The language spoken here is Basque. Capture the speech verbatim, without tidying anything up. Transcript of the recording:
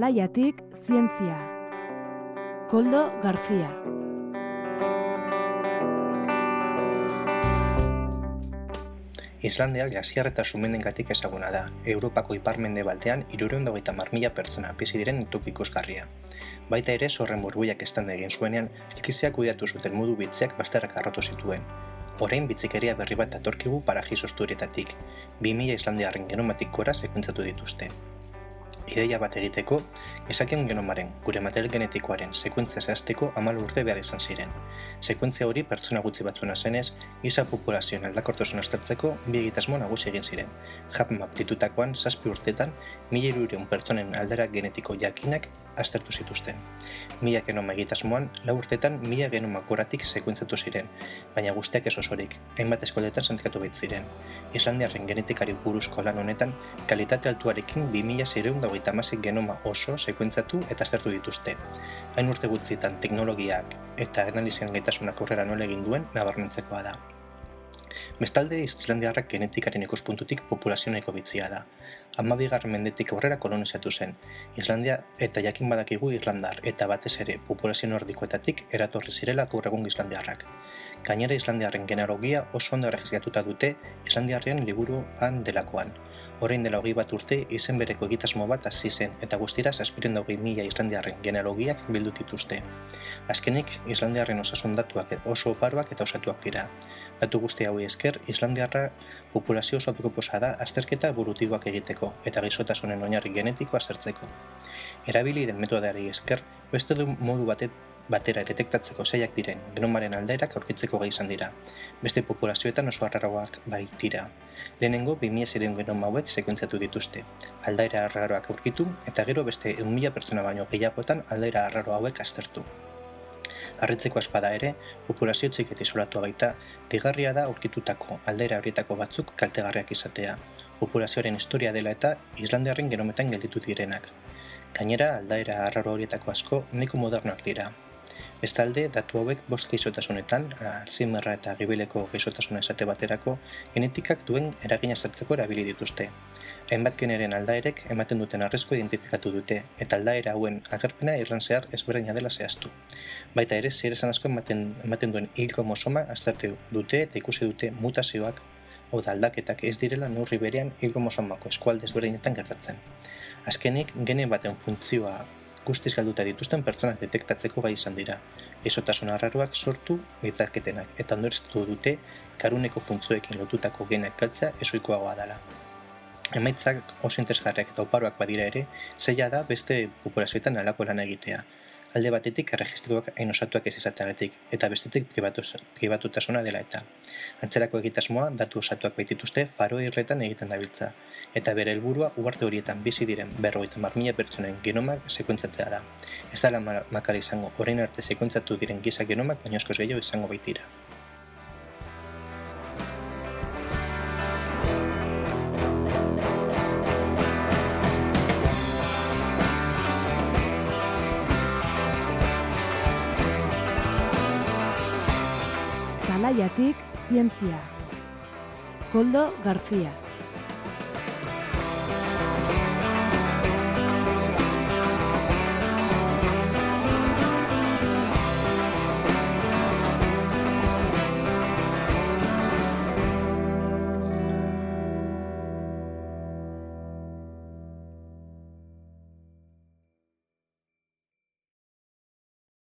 Alaiatik zientzia. Koldo García. Islandia glasiar eta sumendengatik ezaguna da. Europako ipar-mendebaldean hirurehun eta hogeita hamar mila pertsona bizi diren toki ikusgarria. Baita ere, zorren burbuilak eztanda egin zuenean, ilkiziak kudeatu zuten modu bitziak bazterrak arrotu zituen. Orain bitzikeria berri bat datorkigu paraji sosturietatik. bi mila islandiarren genomatik gora sekuentzatu dituzte. Ideia bat egiteko, gizakion genomaren, gure material genetikoaren sekuentzia zehazteko hamalau urte behar izan ziren. Sekuentzia hori pertsona gutxi batzuna zenez, giza populazioen aldakortasun aztertzeko bi egitasmo nagusi egin ziren. HapMap ditutakoan zazpi urtetan, mila hirurehun pertsonen aldera genetiko jakinak aztertu zituzten. Mila genoma egitasmoan, lau urtetan mila genoma goratik sekuentzatu ziren, baina guztiak ez osorik, hainbat eskoldetan sindikatu bait ziren. Islandiarren genetikari buruzko lan honetan, kalitate altuarekin bi mila seiehun eta hogeita hamasei genoma oso sekuentzatu eta aztertu dituzte. Hain urte gutxitan teknologiak eta analizian gaitasunak aurrera nola egin duen nabarmentzekoa da. Bestalde, islandiarrak genetikaren ikuspuntutik populazionaiko bitzia da. Hamabigarren mendetik aurrera kolonizatu zen. Islandia eta jakin badakigu irlandar eta batez ere populazio nordikoetatik eratorri zirela gaur egun islandiarrak. Gainera islandiarren genealogia oso ondo erregistratuta dute islandiarren liburuan delakoan. Orain dela hogei bat urte izen bereko egitasmo bat hasi zen eta guztira zazpiehun eta hogei mila islandiarren genealogiak bildu dituzte. Azkenik, islandiarren osasun datuak oso oparoak eta osatuak dira. Datu guzti hauei esker, islandiarra populazio oso aproposa da azterketa evolutiboak egiteko eta gaixotasunen oinarri genetiko aztertzeko. Erabili den metodeari esker, beste du modu batet batera detektatzeko zailak diren genomaren aldaerak aurkitzeko gai izan dira. Beste populazioetan oso arraroak barik dira. Lehenengo bi mila seiehun genoma hauek sekuentzatu dituzte. Aldaera arraroak aurkitu eta gero beste ehun mila pertsona baino gehiagotan aldaera arraro hauek aztertu. Harritzeko espada ere, populazio txik eta isolatua baita, deigarria da aurkitutako aldaera horietako batzuk kaltegarriak izatea. Populazioaren historia dela eta islandiarren genometan gelditu direnak. Gainera, aldaera arraro horietako asko nahiko modernoak dira. Bestalde, datu hauek bost gaixotasunetan, Alzheimerra eta gibeleko gaixotasuna esate baterako, genetikak duen eragina aztertzeko erabili dituzte. Hainbat generen aldaerek ematen duten arrisku identifikatu dute, eta aldaera hauen agerpena irlan zehar ezberdina dela zehaztu. Baita ere, zeresan asko ematen, ematen duen hil kromosoma aztertu dute eta ikusi dute mutazioak, hau da aldaketak ez direla neurri berean hil kromosomako eskualde ezberdinetan gertatzen. Azkenik, gene baten funtzioa guztiz galduta dituzten pertsonak detektatzeko gai izan dira. Gaixotasun arraroak sortu gaitzarketenak eta ondorioztatu dute karuneko funtzioekin lotutako geneak galtzea ezohikoagoa dela. Emaitzak oso interesgarriak eta oparoak badira ere, zaila da beste populazioetan halako lana egitea. Alde batetik erregistroak hain osatuak ez izateagatik, eta bestetik pribatutasuna dela eta. Antzerako egitasmoa datu osatuak baitituzte Faroe Irletan egiten dabiltza, eta bere helburua uharte horietan bizi diren berrogeita hamar mila pertsonen genomak sekuentzatzea da. Ez da lan makala izango, orain arte sekuentzatu diren giza genomak baino askoz gehiago izango baitira. Alaiatik zientzia. Koldo García.